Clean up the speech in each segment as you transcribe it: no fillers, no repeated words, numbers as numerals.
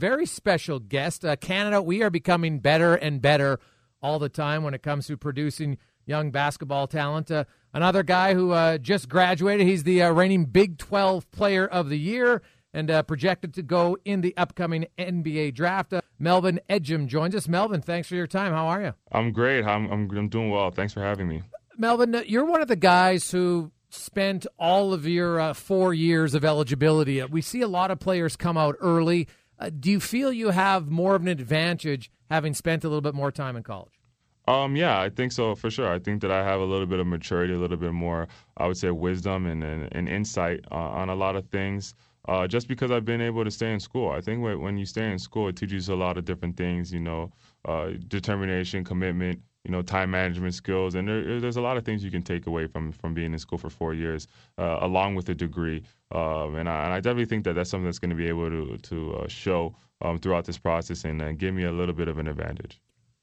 very special guest. Canada, we are becoming better and better all the time when it comes to producing young basketball talent. Another guy who just graduated. He's the reigning Big 12 Player of the Year and projected to go in the upcoming NBA draft. Melvin Ejim joins us. Melvin, thanks for your time. How are you? I'm great. I'm doing well. Thanks for having me. Melvin, you're one of the guys who spent all of your 4 years of eligibility. We see a lot of players come out early. Do you feel you have more of an advantage having spent a little bit more time in college? Yeah, I think so for sure. I think that I have a little bit of maturity, a little bit more, I would say, wisdom and insight on a lot of things. Just because I've been able to stay in school. I think when you stay in school, it teaches you a lot of different things, determination, commitment, time management skills. And there's a lot of things you can take away from being in school for 4 years, along with a degree. And I definitely think that that's something that's going to be able to show throughout this process and give me a little bit of an advantage.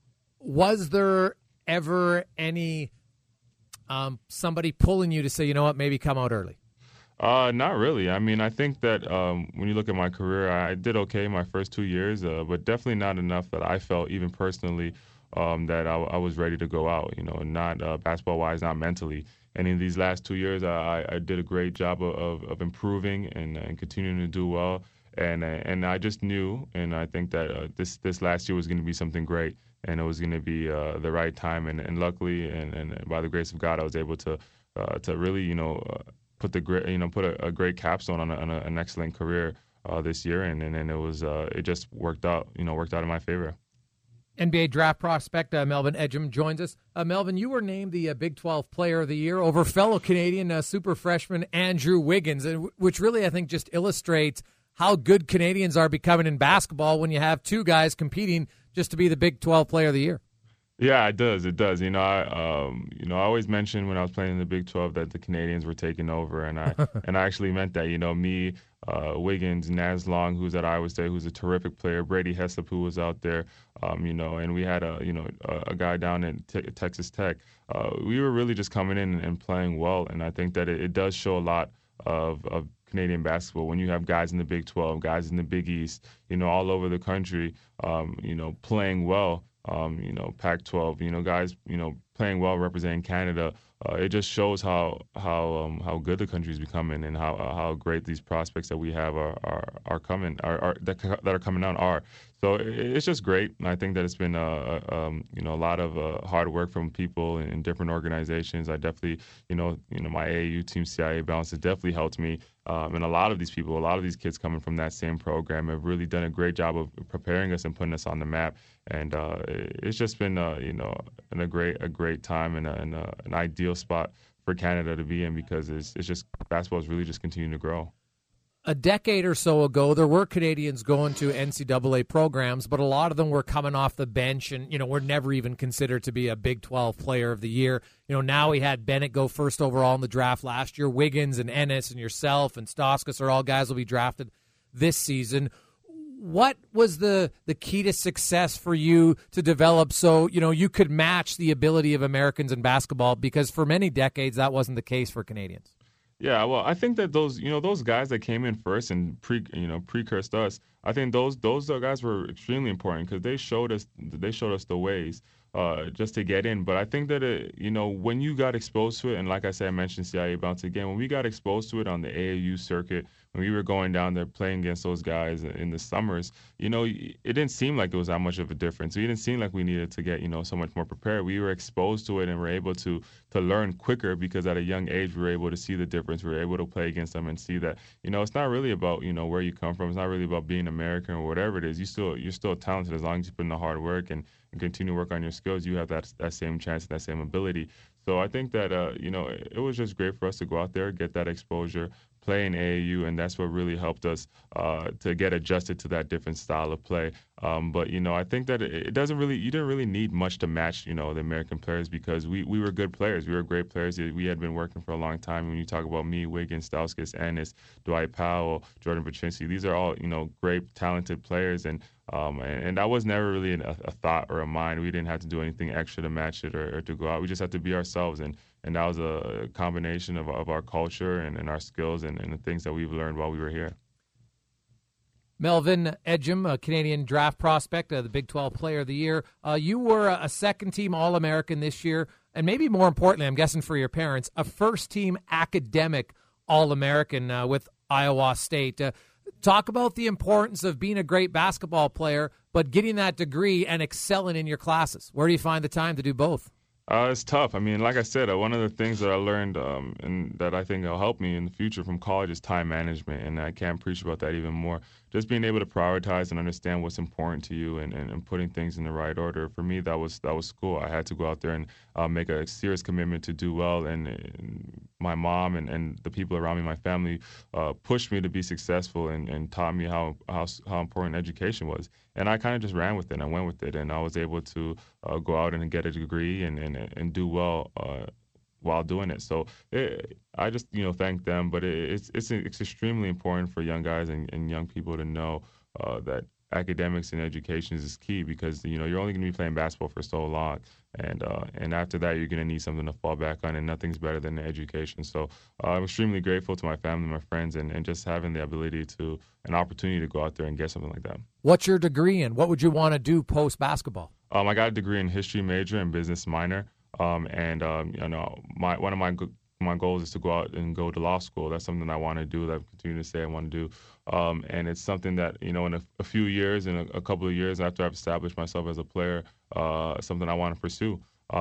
Was there ever any somebody pulling you to say, you know what, maybe come out early? Not really. I mean, I think that when you look at my career, I did okay my first 2 years, but definitely not enough that I felt, even personally, that I was ready to go out, not basketball-wise, not mentally. And in these last 2 years, I did a great job of improving and continuing to do well. And I just knew, and I think that this last year was going to be something great, and it was going to be the right time. And luckily, and by the grace of God, I was able to really, put a great capstone on an excellent career this year, and it just worked out in my favor. NBA draft prospect Melvin Ejim joins us. Melvin, you were named the Big 12 Player of the Year over fellow Canadian super freshman Andrew Wiggins, which really I think just illustrates how good Canadians are becoming in basketball when you have two guys competing just to be the Big 12 Player of the Year. Yeah, it does. It does. I always mentioned when I was playing in the Big 12 that the Canadians were taking over, and I actually meant that. Me, Wiggins, Naz Long, who's at Iowa State, who's a terrific player, Brady Heslop, who was out there, and we had a guy down at Texas Tech. We were really just coming in and playing well, and I think that it does show a lot of Canadian basketball when you have guys in the Big 12, guys in the Big East, all over the country, playing well. Pac-12, guys, playing well, representing Canada. It just shows how good the country is becoming and how great these prospects that we have are coming that are coming out are. So it's just great. And I think that it's been a lot of hard work from people in different organizations. I definitely my AAU team, CIA Bounce, has definitely helped me. And a lot of these people, a lot of these kids coming from that same program have really done a great job of preparing us and putting us on the map. And it's just been a great time and an ideal spot for Canada to be in, because it's just basketball is really just continuing to grow. A decade or so ago, there were Canadians going to NCAA programs, but a lot of them were coming off the bench and, were never even considered to be a Big 12 Player of the Year. Now we had Bennett go first overall in the draft last year. Wiggins and Ennis and yourself and Stauskas are all guys will be drafted this season. What was the key to success for you to develop so, you could match the ability of Americans in basketball? Because for many decades, that wasn't the case for Canadians. Yeah, well, I think that those guys that came in first and precursed us, I think those guys were extremely important because they showed us the ways just to get in. But I think that when you got exposed to it, and like I said, I mentioned CIA Bounce again, when we got exposed to it on the AAU circuit, when we were going down there playing against those guys in the summers, it didn't seem like it was that much of a difference. It didn't seem like we needed to get so much more prepared. We were exposed to it and were able to learn quicker because at a young age we were able to see the difference. We were able to play against them and see that it's not really about where you come from. It's not really about being American or whatever it is. You're still talented as long as you put in the hard work and continue to work on your skills. You have that same chance, that same ability. So I think that it was just great for us to go out there, get that exposure, play in AAU, and that's what really helped us to get adjusted to that different style of play. But I think that you didn't really need much to match the American players because we were good players. We were great players. We had been working for a long time. When you talk about me, Wiggins, Stauskas, Ennis, Dwight Powell, Jordan Paczynski, these are all great, talented players, and that was never really a thought or a mind. We didn't have to do anything extra to match it or to go out. We just had to be ourselves, and that was a combination of our culture and our skills and the things that we've learned while we were here. Melvin Ejim, a Canadian draft prospect, the Big 12 Player of the Year. You were a second-team All-American this year, and maybe more importantly, I'm guessing for your parents, a first-team academic All-American with Iowa State. Talk about the importance of being a great basketball player, but getting that degree and excelling in your classes. Where do you find the time to do both? It's tough. I mean, like I said, one of the things that I learned and that I think will help me in the future from college is time management, and I can't preach about that even more. Just being able to prioritize and understand what's important to you and putting things in the right order. For me, that was school. I had to go out there and make a serious commitment to do well, and my mom and the people around me, my family, pushed me to be successful and taught me how important education was. And I kind of just ran with it. I went with it, and I was able to go out and get a degree and do well while doing it. So I just thank them. But it's extremely important for young guys and young people to know that academics and education is key, because you're only going to be playing basketball for so long, and after that you're going to need something to fall back on, and nothing's better than education. So I'm extremely grateful to my family, my friends, and just having the ability to an opportunity to go out there and get something like that. What's your degree in? What would you want to do post basketball? I got a degree in history major and business minor, and one of my goals is to go out and go to law school. That's something I want to do, that I continue to say I want to do. And it's something that, in a few years, in a couple of years after I've established myself as a player, something I want to pursue.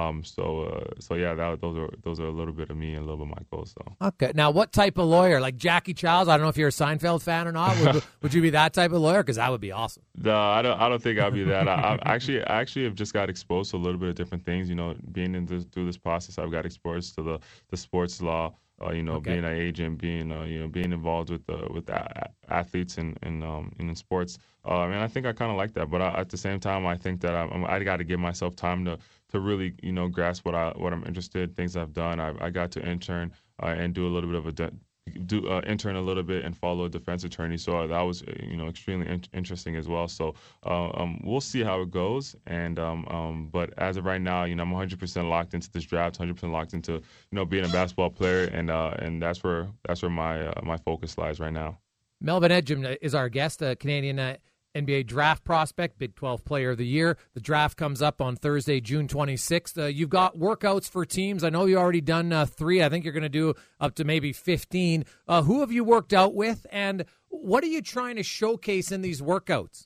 So yeah, those are a little bit of me and a little bit of my goals. So. Okay. Now, what type of lawyer? Like Jackie Childs? I don't know if you're a Seinfeld fan or not. Would you be that type of lawyer? Because that would be awesome. No, I don't think I'll be that. I actually have just got exposed to a little bit of different things. Being through this process, I've got exposed to the sports law. Okay. Being an agent, being involved with athletes and in sports. And I think I kind of like that. But at the same time, I think that I got to give myself time to really grasp what I'm interested in, things I've done. I got to intern and do a little bit of intern a little bit and follow a defense attorney. So that was extremely interesting as well. So we'll see how it goes. And but as of right now, I'm 100% locked into this draft, 100% locked into being a basketball player, and that's where my focus lies right now. Melvin Ejim is our guest, a Canadian NBA draft prospect, Big 12 Player of the Year. The draft comes up on Thursday, June 26th. You've got workouts for teams. I know you've already done 3. I think you're going to do up to maybe 15. Who have you worked out with, and what are you trying to showcase in these workouts?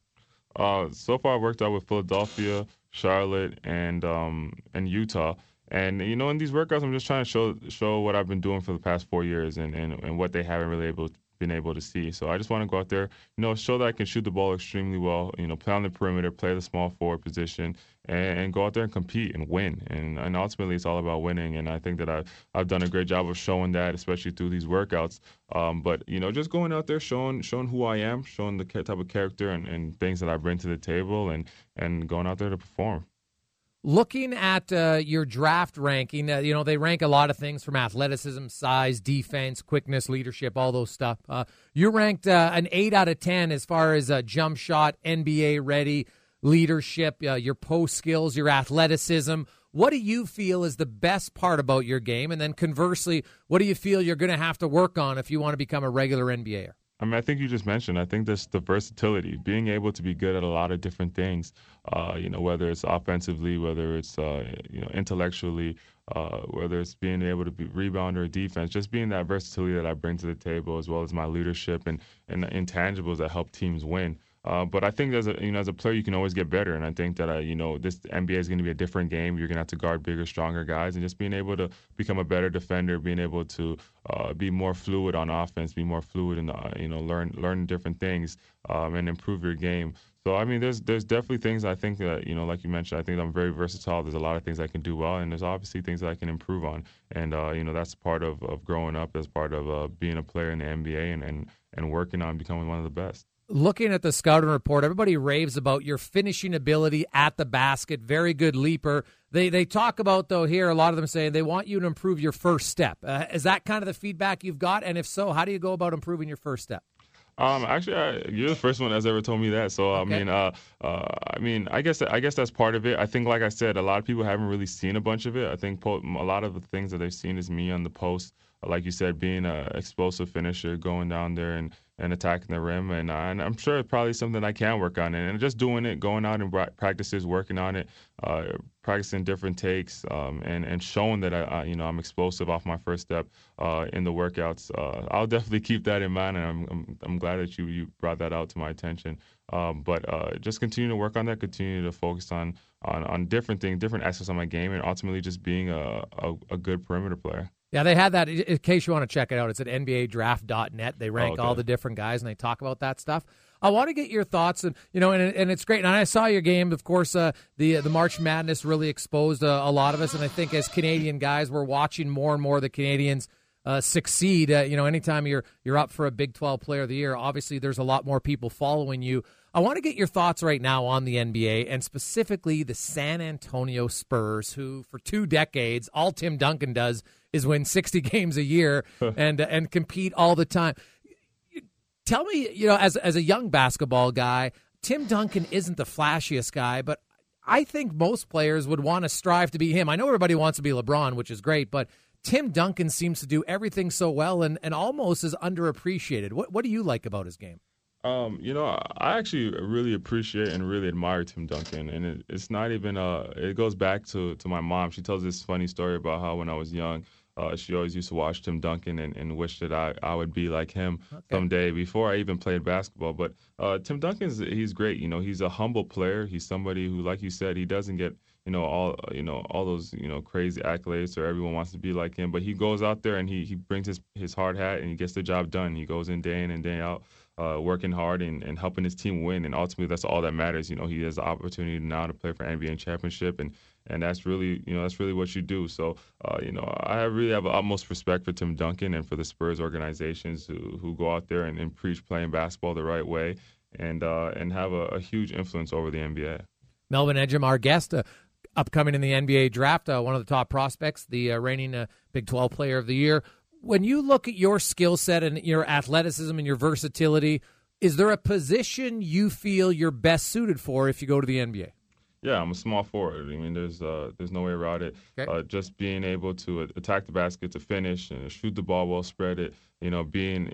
So far, I worked out with Philadelphia, Charlotte, and Utah. And in these workouts, I'm just trying to show what I've been doing for the past 4 years and what they haven't really been able to see. So I just want to go out there, show that I can shoot the ball extremely well, play on the perimeter, play the small forward position, and go out there and compete and win. And ultimately, it's all about winning. And I think that I've done a great job of showing that, especially through these workouts. But just going out there, showing who I am, showing the type of character and things that I bring to the table, and going out there to perform. Looking at your draft ranking, they rank a lot of things from athleticism, size, defense, quickness, leadership, all those stuff. You ranked an 8 out of 10 as far as jump shot, NBA ready, leadership, your post skills, your athleticism. What do you feel is the best part about your game? And then conversely, what do you feel you're going to have to work on if you want to become a regular NBAer? I think you just mentioned, I think that's the versatility, being able to be good at a lot of different things, whether it's offensively, whether it's, intellectually, whether it's being able to be rebounder or defense, just being that versatility that I bring to the table, as well as my leadership and the intangibles that help teams win. But I think as a player, you can always get better. And I think that, this NBA is going to be a different game. You're going to have to guard bigger, stronger guys. And just being able to become a better defender, being able to be more fluid on offense, be more fluid and, learn different things and improve your game. So, there's definitely things I think that, like you mentioned, I think I'm very versatile. There's a lot of things I can do well, and there's obviously things that I can improve on. And, that's part of growing up, as part of being a player in the NBA and working on becoming one of the best. Looking at the scouting report, everybody raves about your finishing ability at the basket. Very good leaper. They talk about, though, here, a lot of them saying they want you to improve your first step. Is that kind of the feedback you've got? And if so, how do you go about improving your first step? Actually, you're the first one that's ever told me that. So, okay. I guess that's part of it. I think, like I said, a lot of people haven't really seen a bunch of it. I think a lot of the things that they've seen is me on the post, like you said, being an explosive finisher, going down there and attacking the rim. And I'm sure it's probably something I can work on. And just doing it, going out and practices, working on it, practicing different takes, and showing that I'm explosive off my first step in the workouts. I'll definitely keep that in mind, and I'm glad that you brought that out to my attention. But just continue to work on that, continue to focus on different things, different aspects of my game, and ultimately just being a good perimeter player. Yeah, they had that. In case you want to check it out, it's at NBADraft.net. They rank all the different guys, and they talk about that stuff. I want to get your thoughts, and and it's great. And I saw your game. Of course, the March Madness really exposed a lot of us, and I think as Canadian guys, we're watching more and more the Canadians succeed. Anytime you're up for a Big 12 Player of the Year, obviously there's a lot more people following you. I want to get your thoughts right now on the NBA, and specifically the San Antonio Spurs, who for 2 decades, all Tim Duncan does is win 60 games a year and compete all the time. Tell me, as a young basketball guy, Tim Duncan isn't the flashiest guy, but I think most players would want to strive to be him. I know everybody wants to be LeBron, which is great, but Tim Duncan seems to do everything so well and almost is underappreciated. What do you like about his game? I actually really appreciate and really admire Tim Duncan, and it's not even it goes back to my mom. She tells this funny story about how when I was young, she always used to watch Tim Duncan and wish that I would be like him someday before I even played basketball. But Tim Duncan, he's great. He's a humble player. He's somebody who, like you said, he doesn't get all those crazy accolades or everyone wants to be like him. But he goes out there and he brings his hard hat and he gets the job done. He goes in day and day out. Working hard and helping his team win, and ultimately that's all that matters. He has the opportunity now to play for NBA championship, and that's really what you do. So I really have utmost respect for Tim Duncan and for the Spurs organizations who go out there and preach playing basketball the right way and have a huge influence over the NBA. Melvin Ejim, our guest, upcoming in the NBA draft, one of the top prospects, the reigning Big 12 Player of the Year. When you look at your skill set and your athleticism and your versatility, is there a position you feel you're best suited for if you go to the NBA? Yeah, I'm a small forward. I mean, there's no way around it. Okay. Just being able to attack the basket, to finish, and shoot the ball well, spread it. Being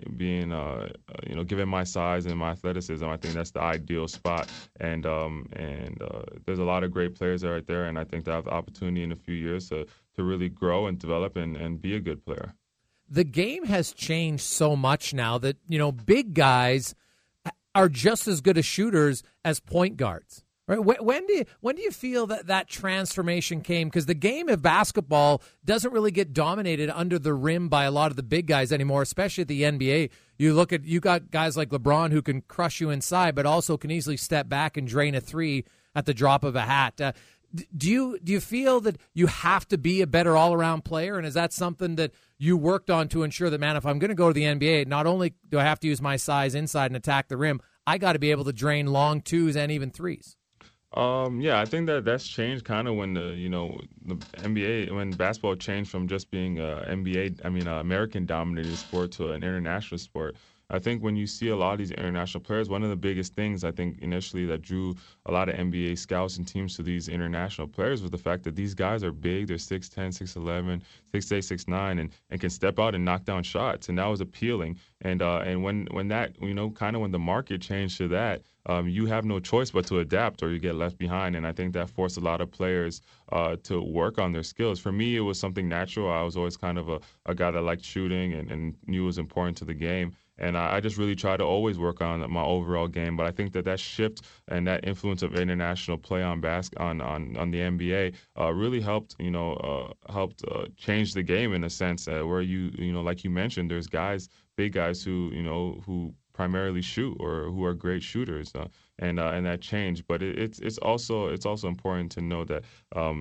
given my size and my athleticism, I think that's the ideal spot. And there's a lot of great players right there, and I think they have the opportunity in a few years to really grow and develop and be a good player. The game has changed so much now that, big guys are just as good as shooters as point guards. Right? When do you feel that transformation came? Because the game of basketball doesn't really get dominated under the rim by a lot of the big guys anymore, especially at the NBA. You got guys like LeBron who can crush you inside, but also can easily step back and drain a three at the drop of a hat. Do you feel that you have to be a better all-around player, and is that something that you worked on to ensure that, man, if I'm going to go to the NBA, not only do I have to use my size inside and attack the rim, I got to be able to drain long twos and even threes? Yeah, I think that's changed kind of when the NBA, when basketball changed from just being American-dominated sport to an international sport. I think when you see a lot of these international players, one of the biggest things I think initially that drew a lot of NBA scouts and teams to these international players was the fact that these guys are big. They're 6'10", 6'11", 6'8", 6'9", and can step out and knock down shots. And that was appealing. And when that, kind of when the market changed to that, you have no choice but to adapt or you get left behind. And I think that forced a lot of players to work on their skills. For me, it was something natural. I was always kind of a guy that liked shooting and knew it was important to the game. And I just really try to always work on my overall game. But I think that shift and that influence of international play on the NBA really helped change the game in a sense where like you mentioned, there's big guys who primarily shoot or who are great shooters, and that changed. But it's also important to know that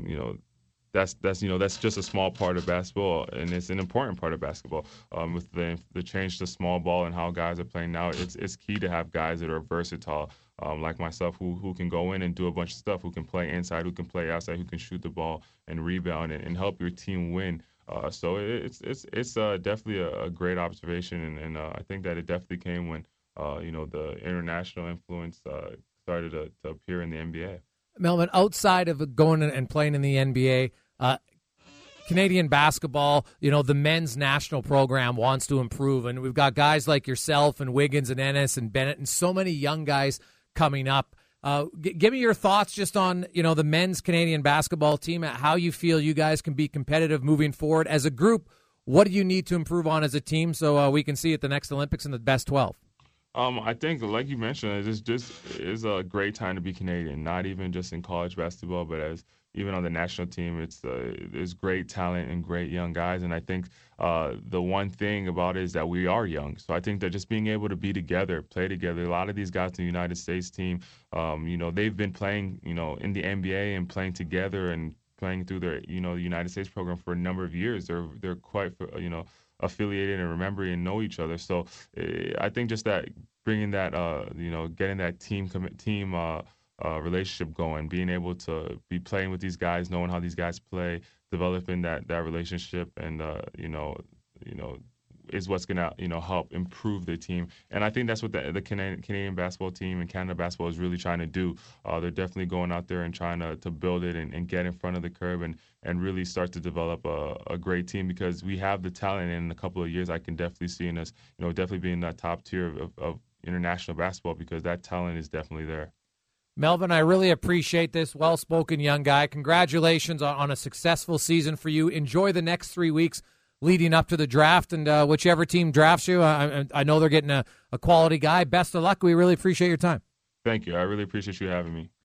that's just a small part of basketball, and it's an important part of basketball. With the change to small ball and how guys are playing now, it's key to have guys that are versatile, like myself, who can go in and do a bunch of stuff, who can play inside, who can play outside, who can shoot the ball and rebound and help your team win. So it's definitely a great observation, and I think that it definitely came when the international influence started to appear in the NBA. Melvin, outside of going and playing in the NBA, Canadian basketball, the men's national program wants to improve, and we've got guys like yourself and Wiggins and Ennis and Bennett and so many young guys coming up. Give me your thoughts just on, the men's Canadian basketball team, how you feel you guys can be competitive moving forward as a group. What do you need to improve on as a team so we can see at the next Olympics in the best 12? I think, like you mentioned, it just is a great time to be Canadian, not even just in college basketball, but even on the national team. There's great talent and great young guys, and I think the one thing about it is that we are young. So I think that just being able to be together, play together, a lot of these guys in the United States team, they've been playing, in the NBA and playing together and playing through their, the United States program for a number of years. They're quite, affiliated and remembering and know each other. So I think just that bringing that, getting that team relationship going, being able to be playing with these guys, knowing how these guys play, developing that relationship, and is what's gonna help improve the team. And I think that's what the Canadian basketball team and Canada basketball is really trying to do. They're definitely going out there and trying to build it and get in front of the curve and really start to develop a great team, because we have the talent. And in a couple of years, I can definitely see us, definitely being in that top tier of international basketball, because that talent is definitely there. Melvin, I really appreciate this. Well-spoken young guy. Congratulations on a successful season for you. Enjoy the next 3 weeks leading up to the draft, and whichever team drafts you, I know they're getting a quality guy. Best of luck. We really appreciate your time. Thank you. I really appreciate you having me.